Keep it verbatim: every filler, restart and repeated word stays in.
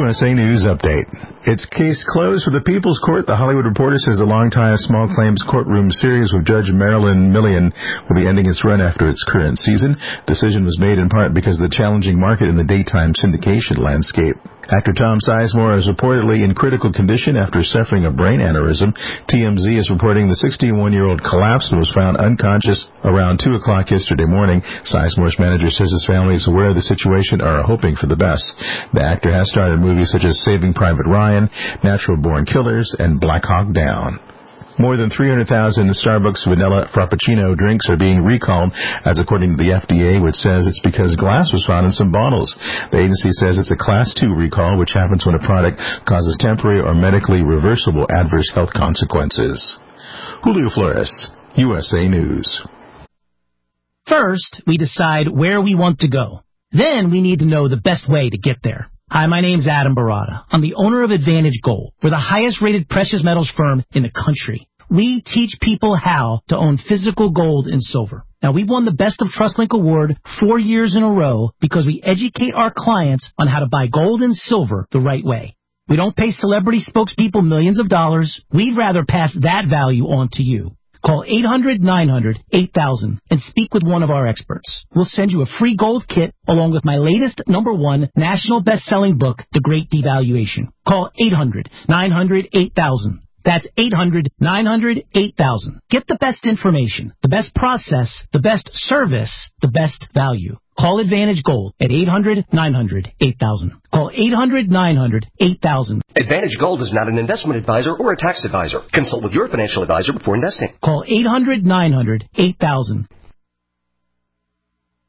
S A News Update. It's case closed for the People's Court. The Hollywood Reporter says the long-time small claims courtroom series with Judge Marilyn Millian will be ending its run after its current season. Decision was made in part because of the challenging market in the daytime syndication landscape. Actor Tom Sizemore is reportedly in critical condition after suffering a brain aneurysm. T M Z is reporting the sixty-one-year-old collapsed and was found unconscious around two o'clock yesterday morning. Sizemore's manager says his family is aware of the situation and are hoping for the best. The actor has starred in movies such as Saving Private Ryan, Natural Born Killers, and Black Hawk Down. More than three hundred thousand Starbucks vanilla Frappuccino drinks are being recalled, as according to the F D A, which says it's because glass was found in some bottles. The agency says it's a Class two recall, which happens when a product causes temporary or medically reversible adverse health consequences. Julio Flores, U S A News. First, we decide where we want to go. Then we need to know the best way to get there. Hi, my name's Adam Barada. I'm the owner of Advantage Gold. We're the highest-rated precious metals firm in the country. We teach people how to own physical gold and silver. Now, we've won the Best of TrustLink Award four years in a row because we educate our clients on how to buy gold and silver the right way. We don't pay celebrity spokespeople millions of dollars. We'd rather pass that value on to you. Call eight hundred nine hundred eight thousand and speak with one of our experts. We'll send you a free gold kit along with my latest number one national best-selling book, The Great Devaluation. Call eight hundred nine hundred eight thousand. That's eight hundred nine hundred eight thousand. Get the best information, the best process, the best service, the best value. Call Advantage Gold at eight hundred nine hundred eight thousand. Call eight hundred nine hundred eight thousand. Advantage Gold is not an investment advisor or a tax advisor. Consult with your financial advisor before investing. Call eight hundred nine hundred eight thousand.